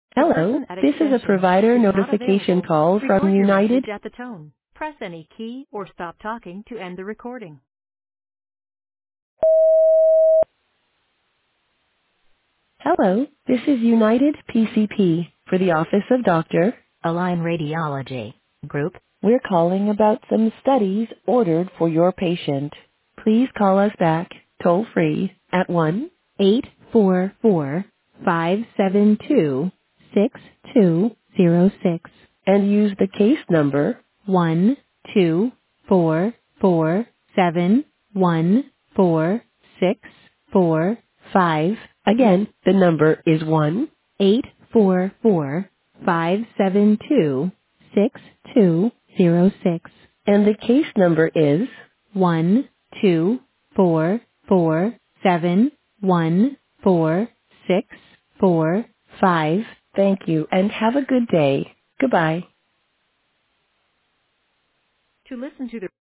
Hello, this is a provider notification call from United. At the tone, press any key or stop talking to end the recording. Hello, this is United PCP for the Office of Dr. Align Radiology Group. We're calling about some studies ordered for your patient. Please call us back toll free at 1-844-572-6206 and use the case number 12447146445. Again, the number is 1-844-572-6206 and the case number is 12447146445. Thank you and have a good day. Goodbye. To listen to the